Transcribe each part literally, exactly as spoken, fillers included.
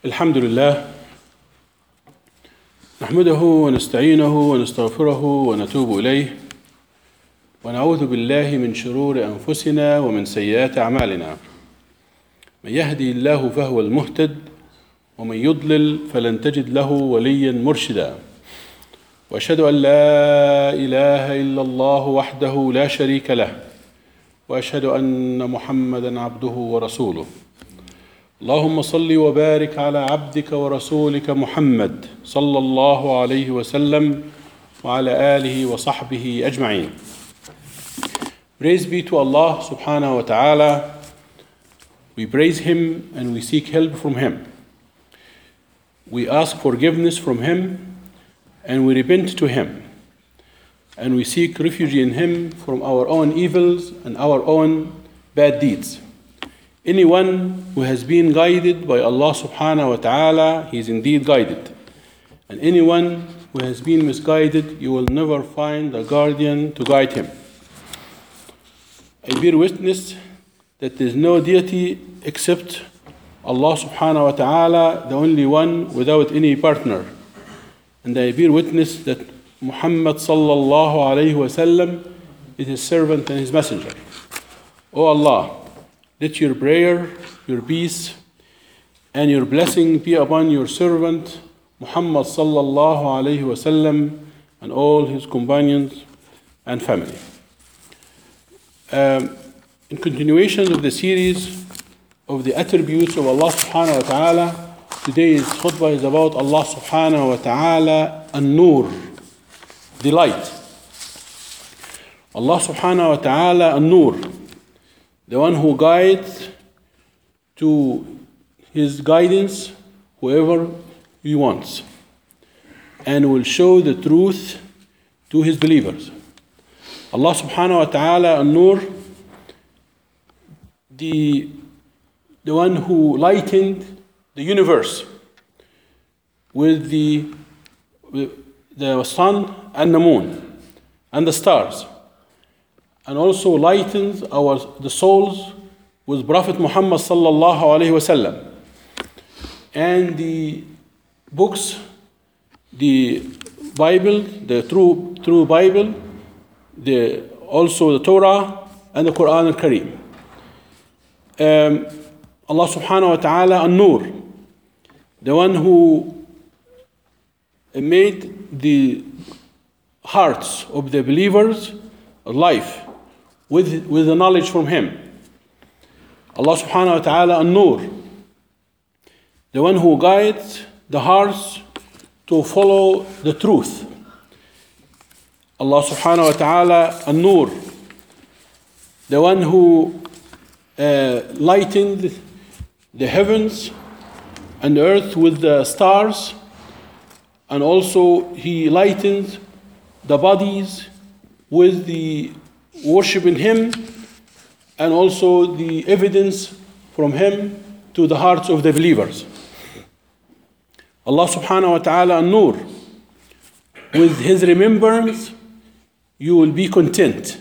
الحمد لله نحمده ونستعينه ونستغفره ونتوب إليه ونعوذ بالله من شرور أنفسنا ومن سيئات أعمالنا. من يهدي الله فهو المهتد ومن يضلل فلن تجد له وليا مرشدا. وأشهد أن لا إله إلا الله وحده لا شريك له وأشهد أن محمدا عبده ورسوله. اللهم صل وبارك على عبدك ورسولك محمد صلى الله عليه وسلم وعلى آله وصحبه أجمعين. Praise be to Allah subhanahu wa ta'ala. We praise Him and we seek help from Him. We ask forgiveness from Him and we repent to Him. And we seek refuge in Him from our own evils and our own bad deeds. Anyone who has been guided by Allah subhanahu wa ta'ala, he is indeed guided. And anyone who has been misguided, you will never find a guardian to guide him. I bear witness that there is no deity except Allah subhanahu wa ta'ala, the only one without any partner. And I bear witness that Muhammad sallallahu alayhi wa sallam is His servant and His messenger. O Allah, let your prayer, your peace, and your blessing be upon your servant Muhammad sallallahu alayhi wa sallam and all his companions and family. Um, in continuation of the series of the attributes of Allah subhanahu wa ta'ala, today's khutbah is about Allah subhanahu wa ta'ala an-nur, the light. Allah subhanahu wa ta'ala an-nur, the one who guides to His guidance whoever He wants, and will show the truth to His believers. Allah subhanahu wa ta'ala an-nur, the, the one who lightened the universe with the, with the sun and the moon and the stars, and also lightens our the souls with Prophet Muhammad sallallahu alaihi wasallam, and the books, the Bible, the true true Bible, the also the Torah and the Quran al-Kareem. Um, Allah subhanahu wa ta'ala an-nur, the one who made the hearts of the believers alive with, with the knowledge from Him. Allah subhanahu wa ta'ala an-nur, the one who guides the hearts to follow the truth. Allah subhanahu wa ta'ala an-nur, the one who uh, lightened the heavens and the earth with the stars, and also He lightened the bodies with the worship in Him, and also the evidence from Him to the hearts of the believers. Allah subhanahu wa ta'ala an-nur, with His remembrance you will be content.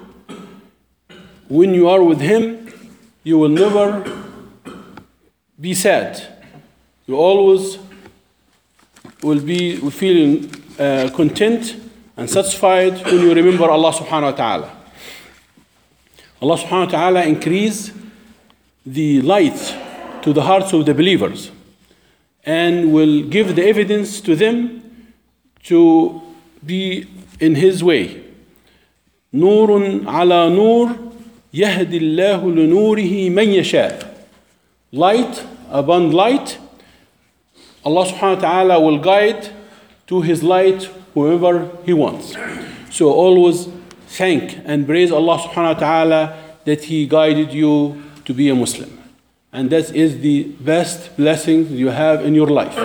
When you are with Him, you will never be sad. You always will be feeling uh, content and satisfied when you remember Allah subhanahu wa ta'ala. Allah subhanahu wa ta'ala increase the light to the hearts of the believers and will give the evidence to them to be in His way. Nurun ala nur yahdi Allahu li nurihi man yasha. Light upon light, Allah subhanahu wa ta'ala will guide to His light whoever He wants. So always thank and praise Allah subhanahu wa ta'ala that He guided you to be a Muslim. And that is the best blessing you have in your life.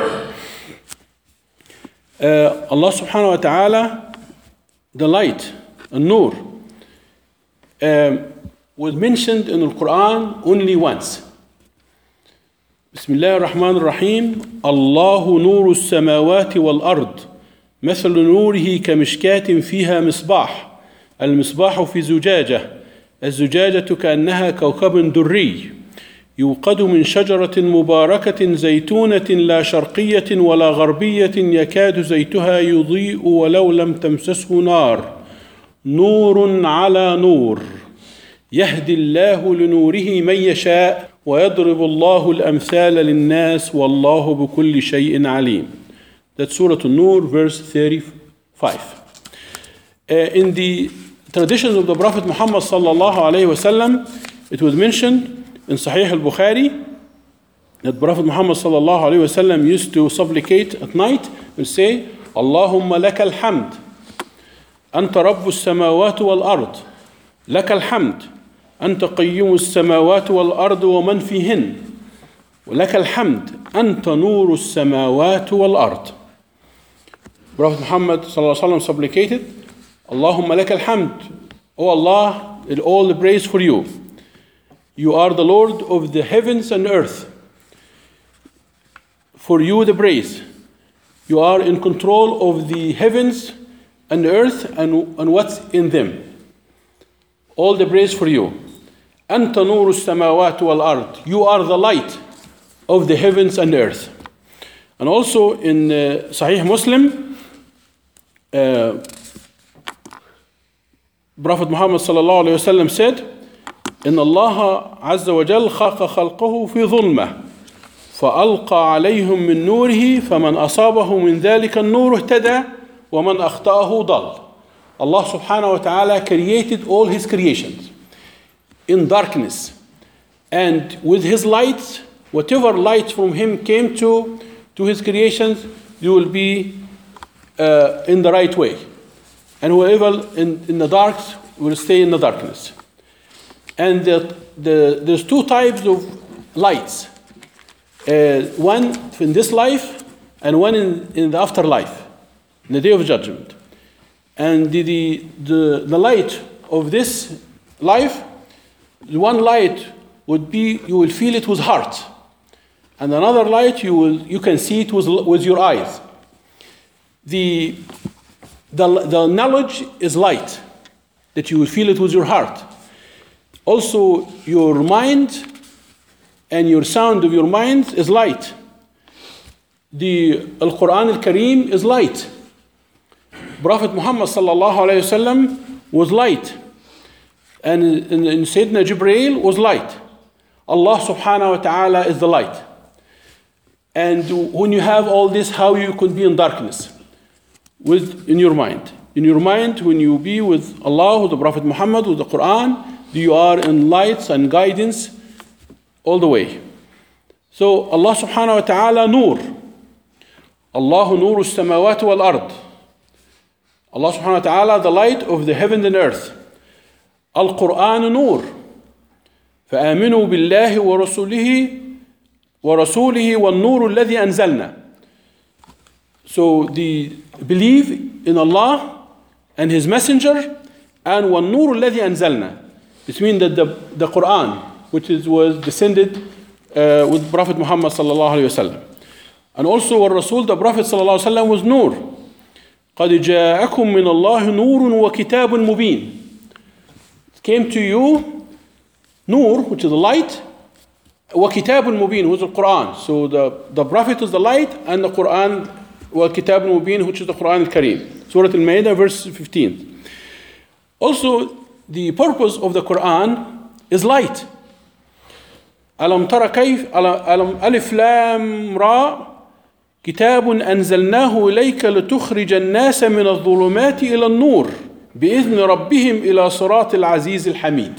Uh, Allah subhanahu wa ta'ala, the light, an-nur, um, was mentioned in the Quran only once. Bismillah ar-Rahman ar-Rahim. Allahu nuru as-samawati wal-ard. مثل نوره كمشكاة فيها مصباح المصباح في زجاجة الزجاجة كأنها كوكب دري يوقد من شجرة مباركة زيتونة لا شرقية ولا غربية يكاد زيتها يضيء ولو لم تمسسه نار نور على نور يهدي الله لنوره من يشاء ويضرب الله الأمثال للناس والله بكل شيء عليم. That's Surah An-Nur, verse thirty-five. Uh, in the traditions of the Prophet Muhammad sallallahu alayhi wa sallam, it was mentioned in Sahih al-Bukhari that Prophet Muhammad sallallahu alayhi wa sallam used to supplicate at night and say, Allahumma laka alhamd, anta rabbu as-samawati wal-ard, laka alhamd, anta qayyumu as-samawati wal-ard wa man fihin, wa laka alhamd, anta nuru as-samawati wal-ard. Prophet Muhammad sallallahu alayhi wa sallam supplicated, Allahumma laka alhamd, O Allah, all the praise for you. You are the Lord of the heavens and earth. For you the praise. You are in control of the heavens and the earth and, and what's in them. All the praise for you. Anta nuru as-samawati wal-ard. You are the light of the heavens and earth. And also in uh, Sahih Muslim, uh, Prophet Muhammad sallallahu alayhi wa sallam said, إن الله عز وجل خلق خلقه في ظلمة فألقى عليهم من نوره فمن أصابه من ذلك النور اهتدى ومن أخطأه ضل. Allah subhanahu wa ta'ala created all his creations in darkness, and with his light, whatever light from him came to to his creations, you will be uh, in the right way, and whoever in, in the dark will stay in the darkness. And the, the, there's two types of lights. Uh, one in this life and one in, in the afterlife, in the day of judgment. And the, the, the, the light of this life, the one light would be, you will feel it with heart. And another light, you, will, you can see it with, with your eyes. The, the, the knowledge is light, that you will feel it with your heart. Also, your mind and your sound of your mind is light. The Al-Quran Al-Kareem is light. Prophet Muhammad sallallahu alayhi wa sallam was light. And, and, and Sayyidina Jibreel was light. Allah subhanahu wa ta'ala is the light. And when you have all this, how you could be in darkness? With, in your mind. In your mind, when you be with Allah, with the Prophet Muhammad, with the Quran, you are in lights and guidance all the way. So Allah subhanahu wa ta'ala nur. Allahu nuru as-samawati wal-ard. Allah subhanahu wa ta'ala the light of the heaven and earth. Al-Quran nur. فآمنوا بالله ورسوله ورسوله والنور الذي أنزلنا. So the believe in Allah and His Messenger and وَالنُّورُ الَّذِي أَنزَلْنَا. This means that the, the Quran, which is, was descended uh, with Prophet Muhammad sallallahu alayhi wa sallam. And also wa Rasul, the Prophet sallallahu alayhi wa sallam was nur. قَدْ جَاءَكُم مِّنَ اللَّهِ نُورٌ وَكِتَابٌ مُبِينٌ. It came to you, nur, which is the light, وَكِتَابٌ مُبِينٌ, which is the Quran. So the, the Prophet is the light, and the Quran, وَكِتَابٌ مُبِينٌ, which is the Quran al-Kareem. Surah Al-Ma'idah, verse fifteen. Also, the purpose of the Quran is light. ألم ترى كيف ألم ألف لام را كتاب أنزلناه إليك لتخرج الناس من الظلمات إلى النور بإذن ربهم إلى صراط العزيز الحميد.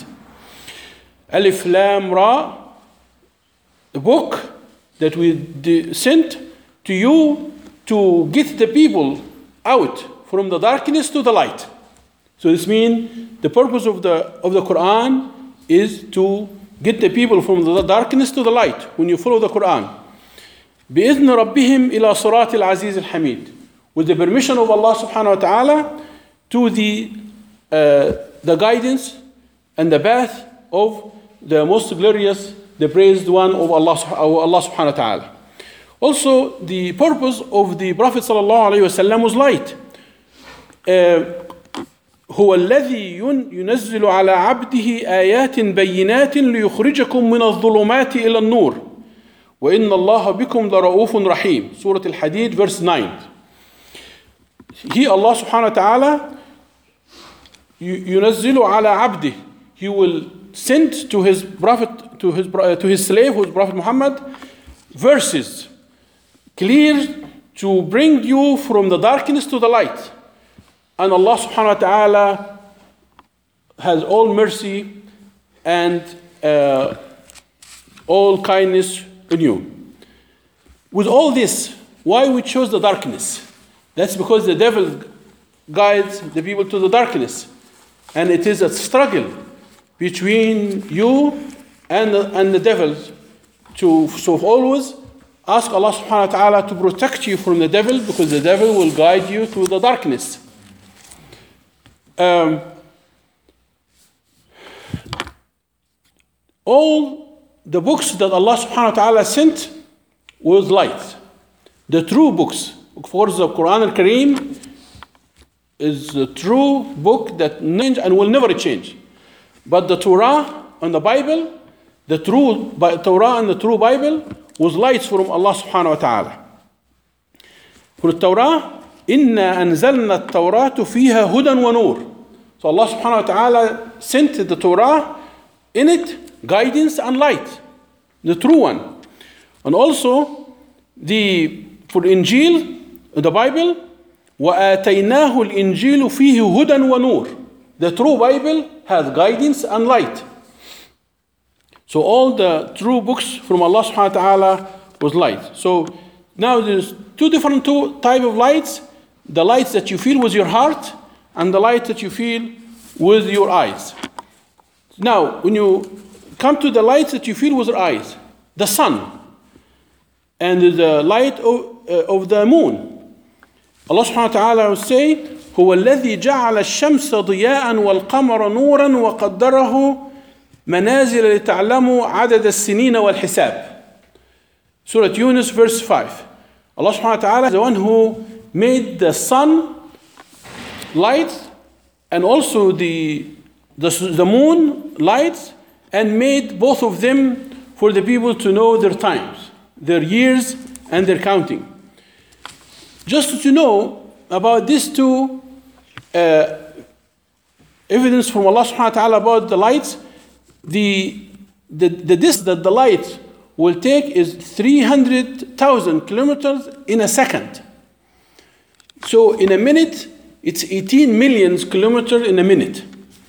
ألف لام را, the book that we sent to you to get the people out from the darkness to the light. So this means the purpose of the of the Quran is to get the people from the darkness to the light when you follow the Quran. بِإِذْنِ رَبِّهِمْ إِلَى صِرَاطِ الْعَزِيزِ الْحَمِيدِ. With the permission of Allah subhanahu wa ta'ala to the, uh, the guidance and the path of the most glorious, the praised one of Allah, Allah subhanahu wa ta'ala. Also, the purpose of the Prophet sallallahu alayhi wa sallam was light. Uh, هو الذي ينزل على عبده آيات بينات ليخرجكم من الظلمات إلى النور وإن الله بكم لرؤوف رحيم. Surah Al-Hadid, verse nine. He, Allah subhanahu wa ta'ala, ينزل على عبده. He will send to his prophet, to his, to his slave, who is Prophet Muhammad, verses clear to bring you from the darkness to the light. And Allah subhanahu wa ta'ala has all mercy and uh, all kindness in you. With all this, why we chose the darkness? That's because the devil guides the people to the darkness. And it is a struggle between you and the, and the devil. To, so always ask Allah subhanahu wa ta'ala to protect you from the devil, because the devil will guide you to the darkness. Um, all the books that Allah subhanahu wa ta'ala sent was light. The true books, of course, the Quran al-Kareem is the true book that change and will never change. But the Torah and the Bible, the true Torah and the true Bible was lights from Allah subhanahu wa ta'ala. For the Torah, إِنَّا أَنزَلْنَا التَّوْرَاةُ فِيهَا هُدًى وَنُورٌ. So Allah subhanahu wa ta'ala sent the Torah, in it guidance and light, the true one. And also the for Injil, the Bible, وَآتَيْنَاهُ الْإِنْجِيلُ فِيهِ هُدًى وَنُورٌ. The true Bible has guidance and light. So all the true books from Allah subhanahu wa ta'ala was light. So now there's two different two type of lights. The lights that you feel with your heart and the light that you feel with your eyes. Now, when you come to the lights that you feel with your eyes, the sun and the light of, uh, of the moon. Allah subhanahu wa ta'ala will say, هو الذي جعل الشمس ضياء والقمر نورا وقدره منازل لتعلموا عدد السنين والحساب. Surah Yunus, verse five. Allah subhanahu wa ta'ala is the one who made the sun light and also the, the, the moon lights, and made both of them for the people to know their times, their years, and their counting. Just to know about these two uh, evidence from Allah subhanahu wa ta'ala about the lights, the, the, the distance that the light will take is three hundred thousand kilometers in a second. So in a minute, it's eighteen million kilometers in a minute.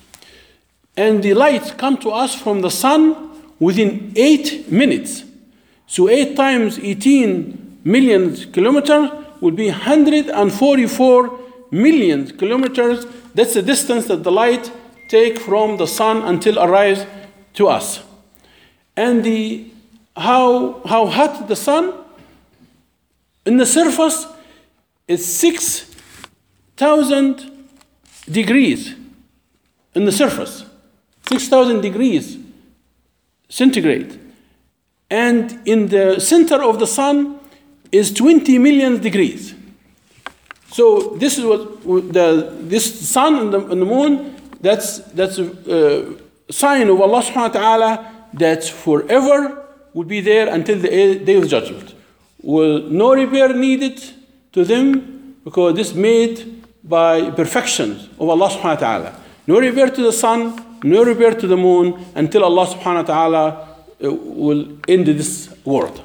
And the lights come to us from the sun within eight minutes. So eight times eighteen million kilometers will be one hundred forty-four million kilometers. That's the distance that the light take from the sun until arrives to us. And the how how hot the sun in the surface is six thousand degrees in the surface, six thousand degrees centigrade, and in the center of the sun is twenty million degrees. So this is what the this sun and the, and the moon, that's that's a uh, sign of Allah subhanahu wa ta'ala that forever will be there until the day of judgment. Will no repair needed to them, because this made by perfection of Allah subhanahu wa ta'ala. No repair to the sun, no repair to the moon until Allah subhanahu wa ta'ala uh, will end this world.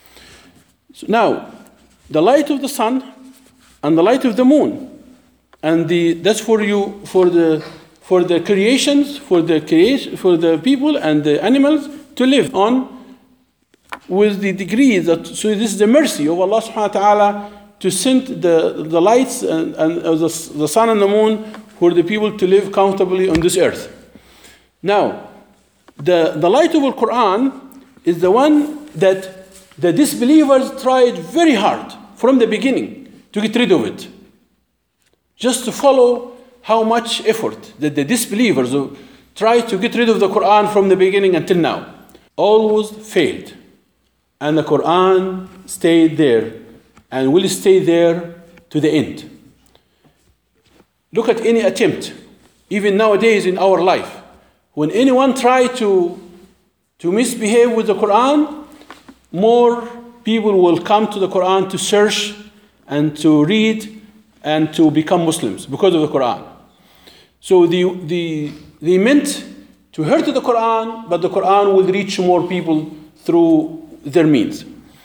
So now, the light of the sun and the light of the moon, and the that's for you for the for the creations, for the creation, for the people and the animals to live on with the degree that, so this is the mercy of Allah subhanahu wa ta'ala to send the, the lights and, and uh, the, the sun and the moon for the people to live comfortably on this earth. Now, the, the light of the Quran is the one that the disbelievers tried very hard from the beginning to get rid of it. Just to follow how much effort that the disbelievers tried to get rid of the Quran from the beginning until now. Always failed. And the Quran stayed there and will stay there to the end. Look at any attempt even nowadays in our life, when anyone try to, to misbehave with the Quran, more people will come to the Quran to search and to read and to become Muslims because of the Quran. So the, the, they meant to hurt the Quran, but the Quran will reach more people through their means.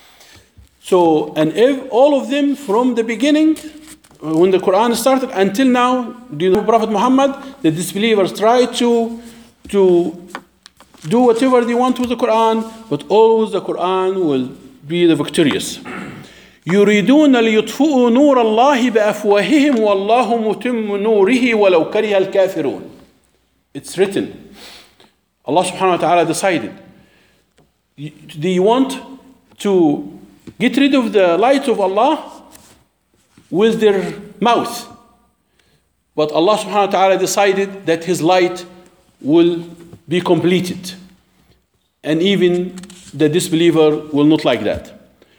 So, and if all of them from the beginning, when the Quran started until now, do you know Prophet Muhammad, the disbelievers try to, to do whatever they want with the Quran, but always the Quran will be the victorious. يريدون ليطفئوا نور الله بأفواههم والله متم نوره ولو كره الكافرون. It's written. Allah subhanahu wa ta'ala decided. They want to get rid of the light of Allah with their mouth. But Allah subhanahu wa ta'ala decided that His light will be completed. And even the disbeliever will not like that.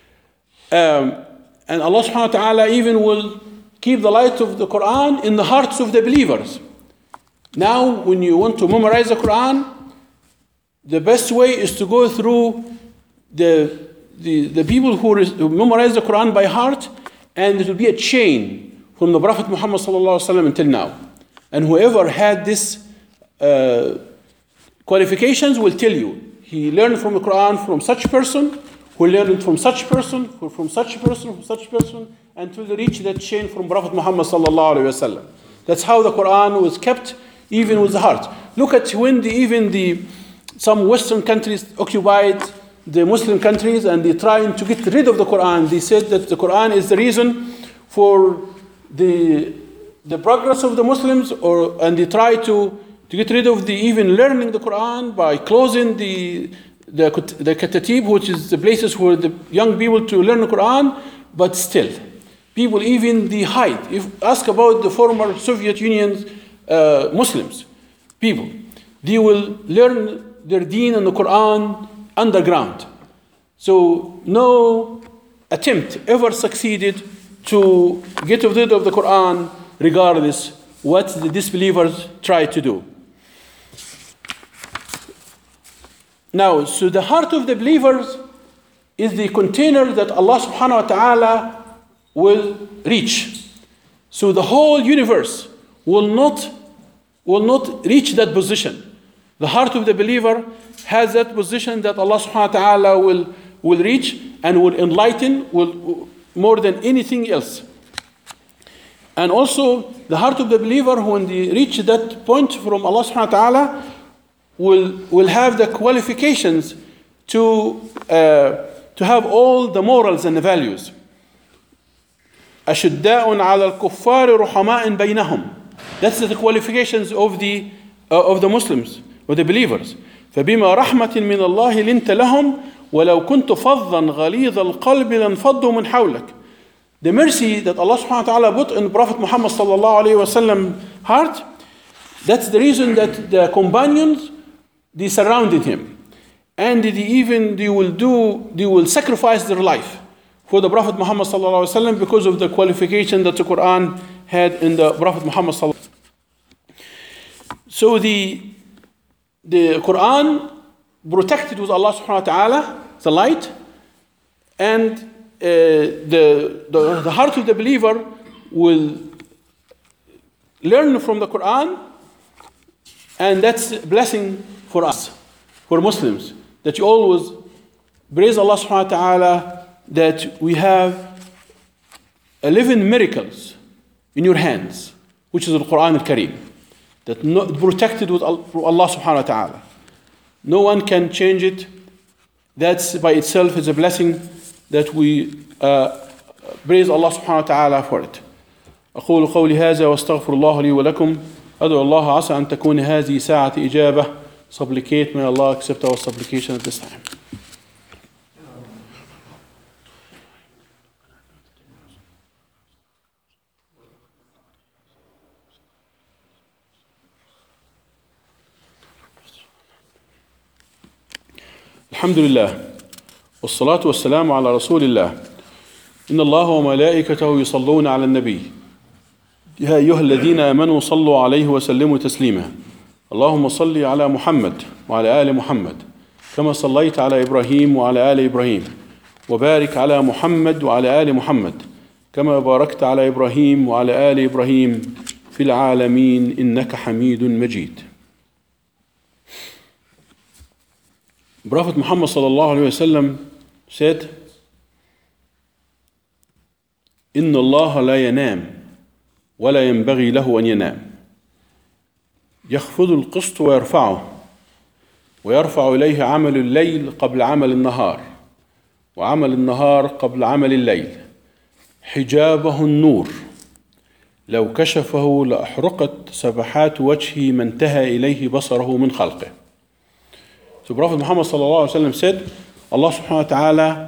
Um, and Allah subhanahu wa ta'ala even will keep the light of the Quran in the hearts of the believers. Now, when you want to memorize the Quran, the best way is to go through the, the, the people who, res, who memorize the Quran by heart, and it will be a chain from the Prophet Muhammad sallallahu alaihi wasallam until now. And whoever had this uh, qualifications will tell you, he learned from the Quran from such person, who learned from such person, who from such person, from such person, until they reach that chain from Prophet Muhammad sallallahu alaihi wasallam. That's how the Quran was kept, even with the heart. Look at when the, even the some Western countries occupied the Muslim countries and they trying to get rid of the Quran. They said that the Quran is the reason for the the progress of the Muslims, or and they try to, to get rid of the even learning the Quran by closing the the the katatib, which is the places where the young people to learn the Quran. But still, people even they hide. If ask about the former Soviet Union's uh, Muslims, people, they will learn their deen and the Quran underground. So no attempt ever succeeded to get rid of the Quran, regardless what the disbelievers try to do. Now, so the heart of the believers is the container that Allah subhanahu wa ta'ala will reach. So the whole universe will not, will not reach that position. The heart of the believer has that position that Allah subhanahu wa ta'ala will, will reach and will enlighten will, more than anything else. And also the heart of the believer, when they reach that point from Allah subhanahu wa ta'ala, will, will have the qualifications to, uh, to have all the morals and the values. أشداء على الكفار رحماء بينهم. That's the qualifications of the, uh, of the Muslims, or the believers. فبما رحمة من الله لنت لهم ولو كنت فظا غليظ القلب لانفضوا من حولك. The mercy that Allah subhanahu wa ta'ala put in Prophet Muhammad sallallahu alayhi wa sallam heart, that's the reason that the companions, they surrounded him. And they even, they will do, they will sacrifice their life for the Prophet Muhammad sallallahu alayhi wa sallam because of the qualification that the Quran had in the Prophet Muhammad sallallahu alayhi wa sallam. So the The Quran protected with Allah subhanahu wa ta'ala, the light, and uh, the, the, the heart of the believer will learn from the Quran, and that's a blessing for us, for Muslims, that you always praise Allah subhanahu wa ta'ala that we have eleven miracles in your hands, which is the Quran al-Kareem. That not protected with Allah subhanahu wa ta'ala. No one can change it. That's by itself is a blessing that we uh, praise Allah subhanahu wa ta'ala for it. أقول قولي هذا واستغفر الله لي ولكم. أدعو الله عسى أن تكون هذه ساعة إجابة. Supplicate, may Allah accept our supplication at this time. الحمد لله والصلاة والسلام على رسول الله إن الله وملائكته يصلون على النبي يا أيها الذين آمنوا صلوا عليه وسلموا تسليما اللهم صل على محمد وعلى آل محمد كما صليت على إبراهيم وعلى آل إبراهيم وبارك على محمد وعلى آل محمد كما باركت على إبراهيم وعلى آل إبراهيم في العالمين إنك حميد مجيد. Prophet Muhammad sallallahu alaihi wasallam said, إن الله لا ينام ولا ينبغي له أن ينام يخفض القسط ويرفعه ويرفع إليه عمل الليل قبل عمل النهار وعمل النهار قبل عمل الليل حجابه النور لو كشفه لأحرقت سبحات وجهه ما انتهى إليه بصره من خلقه. So Prophet Muhammad sallallahu alaihi wasallam said, Allah subhanahu wa ta'ala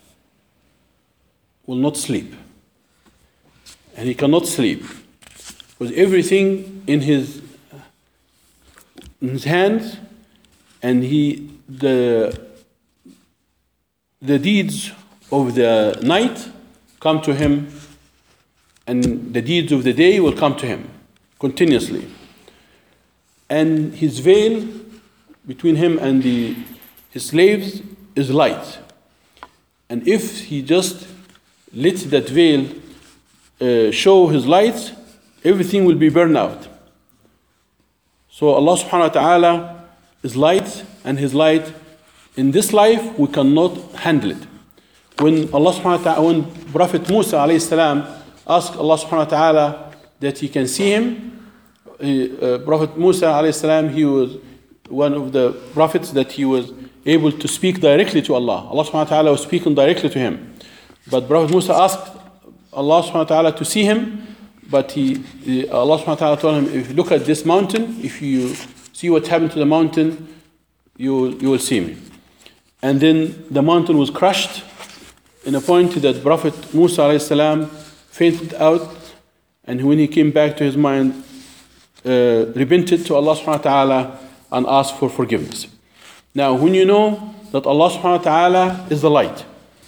will not sleep. And he cannot sleep. Because everything in his, in his hands, and he the the deeds of the night come to him, and the deeds of the day will come to him continuously. And his veil between him and the, his slaves is light. And if he just let that veil uh, show his lights, everything will be burned out. So Allah subhanahu wa ta'ala is light, and his light in this life we cannot handle it. When Allah subhanahu wa ta'ala, when Prophet Musa alayhi salam asked Allah subhanahu wa ta'ala that he can see him, uh, Prophet Musa alayhi salam, he was one of the prophets that he was able to speak directly to Allah. Allah subhanahu wa ta'ala was speaking directly to him. But Prophet Musa asked Allah subhanahu wa ta'ala to see him, but he, Allah subhanahu wa ta'ala told him, if you look at this mountain, if you see what happened to the mountain, you, you will see me. And then the mountain was crushed in a point that Prophet Musa alayhi salam fainted out, and when he came back to his mind, uh, repented to Allah subhanahu wa ta'ala and asked for forgiveness. Now, when you know that Allah subhanahu wa ta'ala is the light,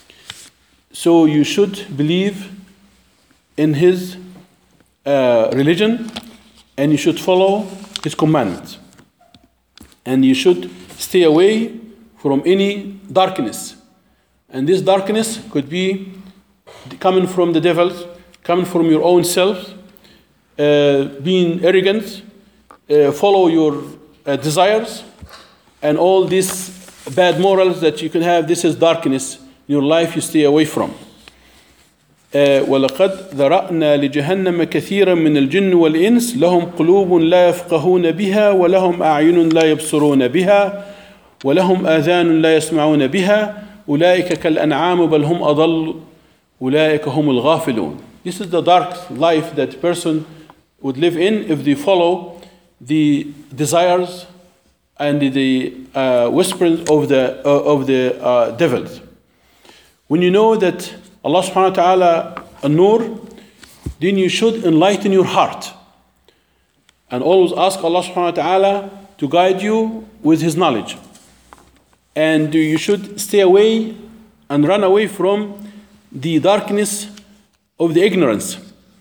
so you should believe in his uh, religion, and you should follow his commandments, and you should stay away from any darkness. And this darkness could be coming from the devil, coming from your own self, uh, being arrogant, uh, follow your uh, desires, and all these bad morals that you can have. This is darkness in your life, you stay away from. وَلَقَدْ ذَرَأْنَا لِجَهَنَّمَ كَثِيرًا مِنَ الْجِنِّ وَالْإِنسِ لَهُمْ قُلُوبٌ لَا يَفْقَهُونَ بِهَا وَلَهُمْ أَعْيُنٌ لَا يَبْصُرُونَ بِهَا وَلَهُمْ آذَانٌ لَا يَسْمَعُونَ بِهَا أُولَٰئِكَ كَالْأَنْعَامِ بَلْ هُمْ أَضَلُّ أُولَٰئِكَ هُمُ الْغَافِلُونَ. This is the dark life that a person would live in if they follow the desires and the uh, whispers of the uh, of the uh, devils. When you know that Allah subhanahu wa ta'ala an-nur, then you should enlighten your heart and always ask Allah subhanahu wa ta'ala to guide you with his knowledge. And you should stay away and run away from the darkness of the ignorance.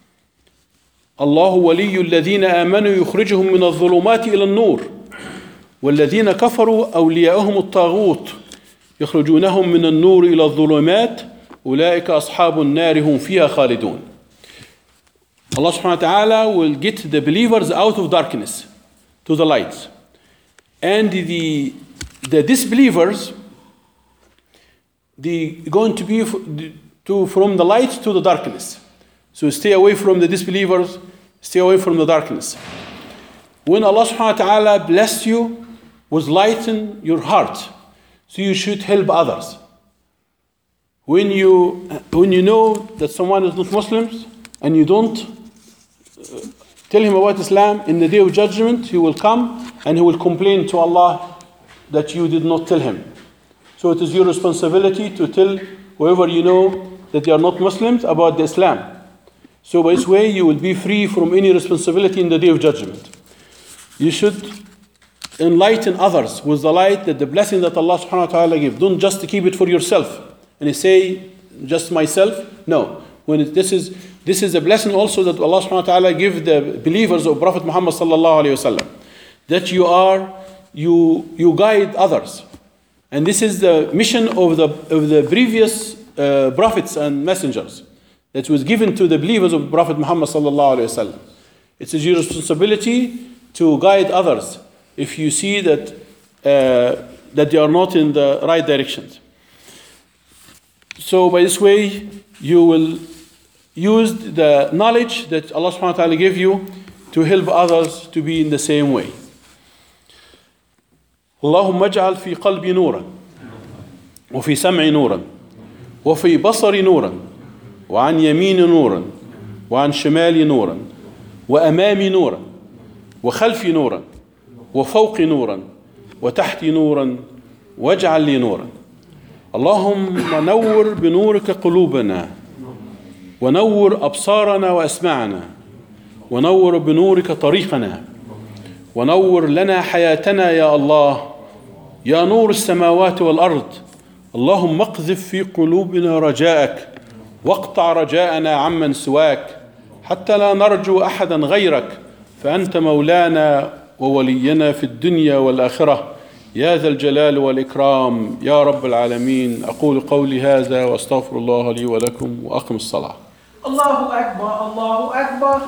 Allahu waliyyu alladhina amanu yukhrijuhum min adh-dhulumati ila an-nur والذين كفروا أولياءهم الطاغوت يخرجونهم من النور إلى الظلمات أولئك أصحاب النار هم فيها خالدون. Allah subhanahu wa ta'ala will get the believers out of darkness to the light, and the the disbelievers, they going to be to from the light to the darkness. So stay away from the disbelievers, stay away from the darkness. When Allah subhanahu wa ta'ala bless you with lighten your heart, so you should help others. When you when you know that someone is not Muslims and you don't uh, tell him about Islam, in the day of judgment he will come and he will complain to Allah that you did not tell him. So it is your responsibility to tell whoever you know that they are not Muslims about the Islam. So by this way you will be free from any responsibility in the day of judgment. You should enlighten others with the light, that the blessing that Allah subhanahu wa ta'ala gives. Don't just keep it for yourself and you say, just myself. No. when it, this is this is a blessing also that Allah subhanahu wa ta'ala give the believers of Prophet Muhammad sallallahu alayhi wasallam, that you are you you guide others, and this is the mission of the of the previous uh, prophets and messengers that was given to the believers of Prophet Muhammad sallallahu alayhi wasallam. It's your responsibility to guide others if you see that uh, that they are not in the right directions. So by this way, you will use the knowledge that Allah subhanahu wa ta'ala gave you to help others to be in the same way. اللهم اجعل في قلبي نورا وفي سمعي نورا وفي بصري نورا وعن يميني نورا وعن شمالي نورا وأمامي نورا وخلفي نورا وفوقي نورا وتحتي نورا واجعل لي نورا. اللهم نور بنورك قلوبنا ونور أبصارنا وأسماعنا ونور بنورك طريقنا ونور لنا حياتنا يا الله يا نور السماوات والأرض. اللهم اقذف في قلوبنا رجاءك واقطع رجاءنا عمن سواك حتى لا نرجو أحدا غيرك فأنت مولانا وولينا في الدنيا والآخرة يا ذا الجلال والإكرام يا رب العالمين. أقول قولي هذا وأستغفر الله لي ولكم وأقم الصلاة. الله أكبر الله أكبر.